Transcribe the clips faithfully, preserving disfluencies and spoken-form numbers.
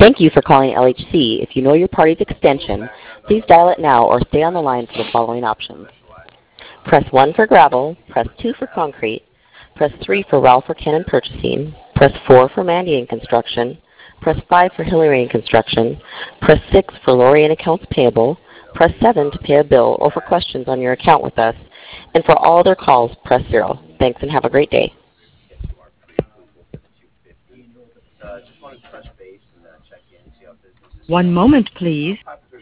Thank you for calling L H C. If you know your party's extension, please dial it now or stay on the line for the following options. Press one for gravel, press two for concrete, press three for Ralph or Cannon Purchasing, press four for Mandy in Construction, press five for Hillary in Construction, press six for Lori in Accounts Payable, press seven to pay a bill or for questions on your account with us, and for all other calls, press zero. Thanks and have a great day. One moment, please.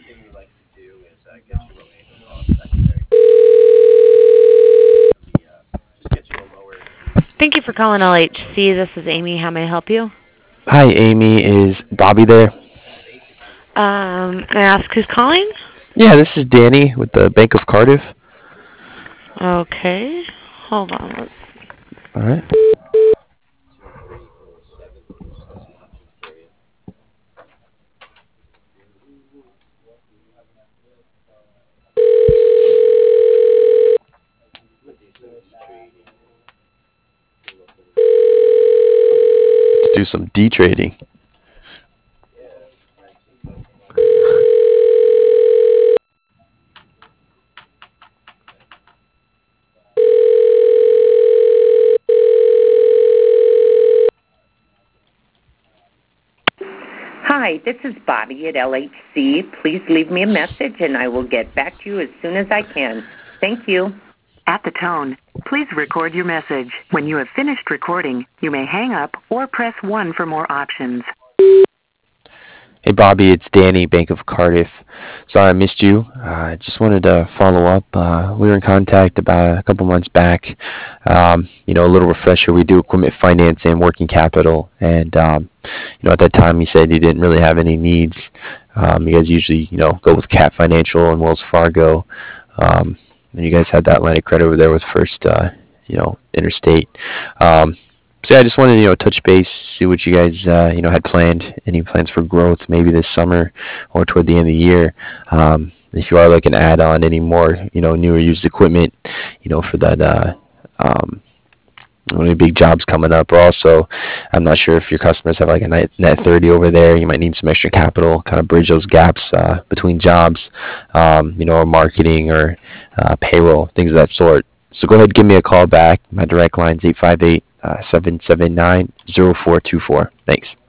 Thank you for calling L H C. This is Amy. How may I help you? Hi, Amy. Is Bobby there? Um, may I ask who's calling? Yeah, this is Danny with the Bank of Cardiff. Okay. Hold on. All right. Let's do some D trading. Hi, this is Bobby at L H C. Please leave me a message and I will get back to you as soon as I can. Thank you. At the tone, please record your message. When you have finished recording, you may hang up or press one for more options. Hey, Bobby. It's Danny, Bank of Cardiff. Sorry I missed you. I uh, just wanted to follow up. Uh, we were in contact about a couple months back. Um, you know, a little refresher. We do equipment finance and working capital. And, um, you know, at that time you said you didn't really have any needs. Um, you guys usually, you know, go with Cat Financial and Wells Fargo. Um, and you guys had that line of credit over there with First, uh, you know, Interstate. Um, so yeah, I just wanted to, you know, touch base, see what you guys, uh, you know, had planned. Any plans for growth maybe this summer or toward the end of the year. Um, if you are looking to add on any more, you know, new or used equipment, you know, for that, uh, um, any big jobs coming up. Or also, I'm not sure if your customers have like a net, net thirty over there. You might need some extra capital, kind of bridge those gaps uh, between jobs, um, you know, or marketing or uh, payroll, things of that sort. So go ahead and give me a call back. My direct line is eight five eight, seven seven nine, zero four two four. Thanks.